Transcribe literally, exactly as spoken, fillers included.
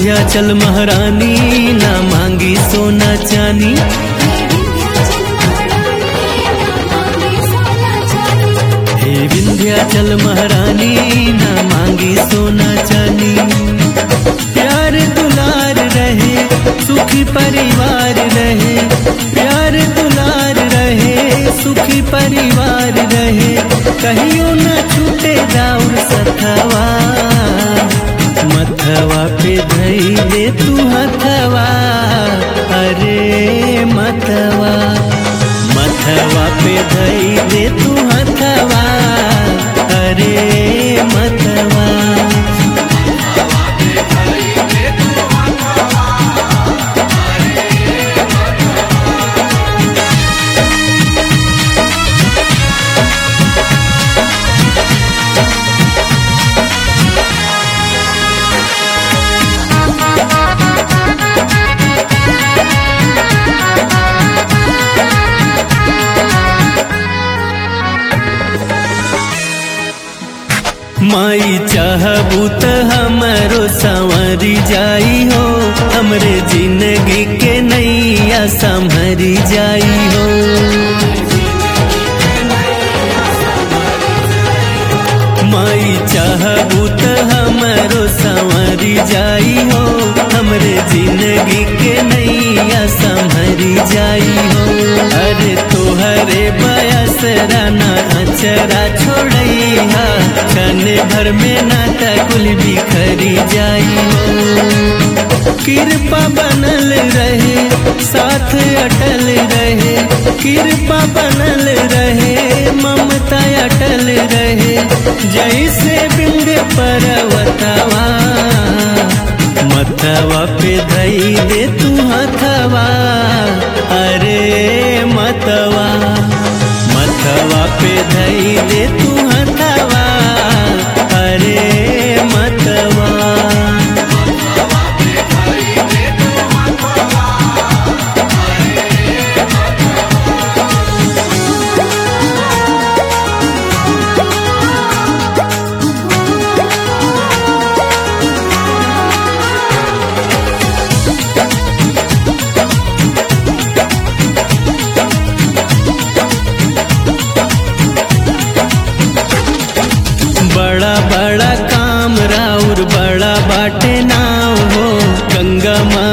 विंध्याचल महारानी ना मांगी सोना चानी। हे विंध्याचल महारानी ना मांगी सोना चानी। प्यार दुलार रहे सुखी परिवार रहे, प्यार दुलार रहे सुखी परिवार रहे। कहियो न छूटे राउर सथवा, मथवा पे धई दे तू हथवा। अरे मतवा मथवा पे धई दे तू हथवा। अरे मतवा माई चाहबू त हमरो संवरी जाई हो, हमरे जिंदगी के नैया संभरी जाई हो। माई चाहबू त हमरो संवरी जाई हो, हमरे जिंदगी के नैया संभरी जाई हो। अरे तोहरे बयस राना अचरा छोड़ैहा, क्षण भर में नाता कुल बिखरी जाई हो। कृपा बनल रहे साथ अटल रहे, कृपा बनल रहे ममता अटल रहे। जैसे बिंद पर्वतवा, मथवा पे धई दे तू हथवा। अरे मतवा मथवा पे धई दे तू हथवा। अरे मतवा बड़ा बड़ा काम राउर बड़ा बाटे नाव हो। गंगा माँ